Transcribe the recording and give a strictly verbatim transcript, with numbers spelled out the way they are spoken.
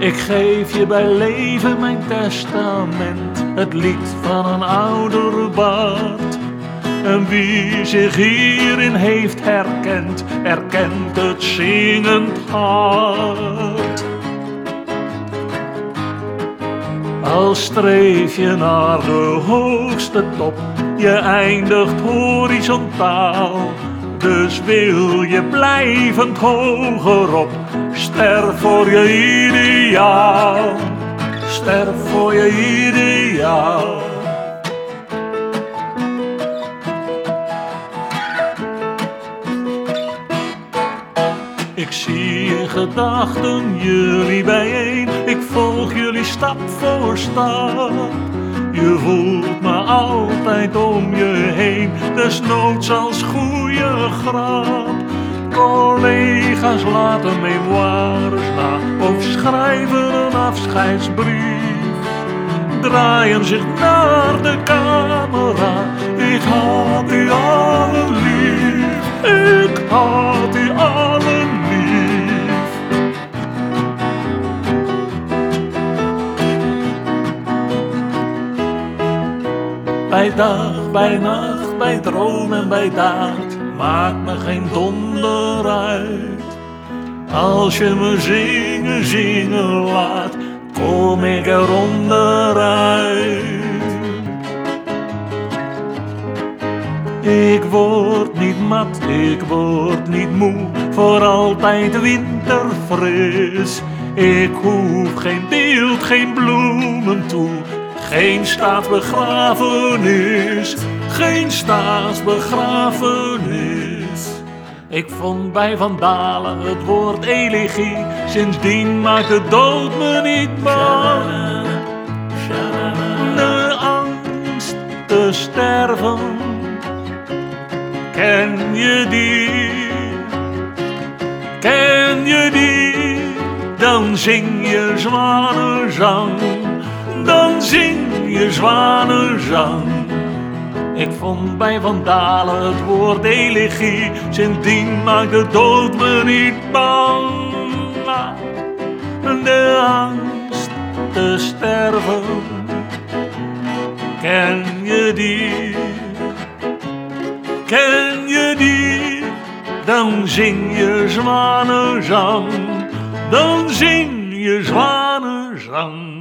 Ik geef je bij leven mijn testament, het lied van een ouder bard. En wie zich hierin heeft herkend, erkent het zingend hart. Al streef je naar de hoogste top, je eindigt horizontaal. Dus wil je blijvend hogerop, sterf voor je ideaal. Sterf voor je ideaal. Ik zie in gedachten jullie bijeen, ik volg jullie stap voor stap. Je voelt me altijd om je heen, desnoods als goede grap. Collega's laten memoires na of schrijven een afscheidsbrief. Draaien zich naar de camera, ik had u allen lief. Ik had u allen lief. Bij dag, bij nacht, bij droom en bij daad, maakt me geen donder uit. Als je me zingen, zingen laat, kom ik er onderuit. Ik word niet mat, ik word niet moe, voor altijd winterfris. Ik hoef geen beeld, geen bloemen toe, geen staatsbegrafenis, geen staatsbegrafenis. Ik vond bij Van Dalen het woord elegie, sindsdien maakt de dood me niet bang. De angst te sterven, ken je die? Ken je die? Dan zing je zwanenzang, dan zing je zwanenzang. Ik vond bij Van Dalen het woord elegie, sindsdien maakt de dood me niet bang. De angst te sterven, ken je die? Ken je die? Dan zing je zwanenzang, dan zing je zwanenzang.